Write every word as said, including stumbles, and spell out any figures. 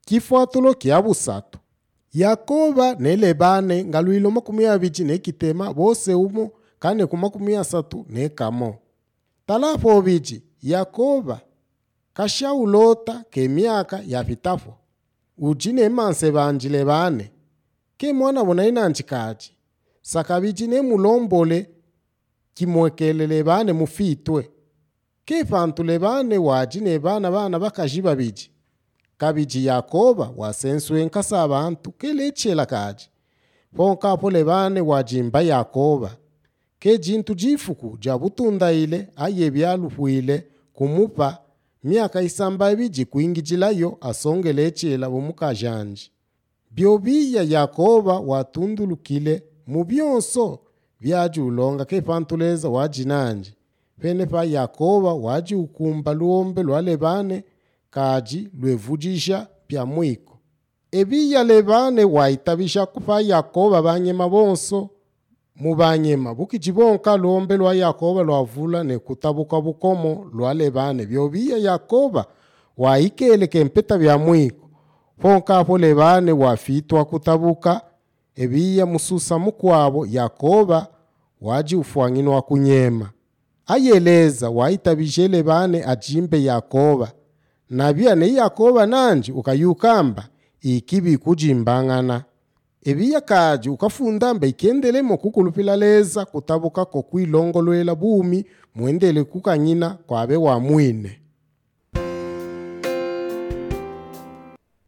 kifuatulo kia busatu. Yakoba ne Lebane ngaluilo makumi abiri ne kitema bose umo kane ku makumi asatu ne kamo. Talapo obiji Yakoba kashaulota ke miaka ya vitafo. Ujine manse banji Lebane ke mwana bonaina nchikaji. Sakabiji ne mulombole kimwekele Lebane mufitwe. Ke fantu Lebane wajine bana bana bakajiba biji. Kabiji Yakoba wasenswe nkasa abantu ke lechela kaji. Fonka po Lebane wajimba Yakoba. Ke jintu jifuku jabutunda ile aye byalufuile kumupa miaka isamba biji kuingijilayo asonge lechela bumukajanji. Biobiya Yakoba watundulukile mubyonso byajulonga ke pantuleza wajinanji. Penepa Yakoba waji ukumba luombe lwa Lebane kaji lwevujisha pya mwiko. Ebiya Lebane waitabisha kufa Yakoba banyema bonso mubanyema bukijibonka luombe lwa Yakoba lwavula ne kutabuka bukomo lwa Lebane. Biobiya Yakoba waikele kempeta bya mwiko. Fonka po Lebane wafitwa kutabuka ebiya mususa mukwabo Yakoba waji ufuangino wa kunyema. Ayeleza waitabishe Lebane ajimbe Yakoba. Nabia ne Yakoba nanji ukayukamba ikibi kujimbangana. Ebiya kaji ukafundamba ikendelemo kukulupila leza kutabuka ko kwilongolwela bumi muendele kukanyina kwabe wa mwine.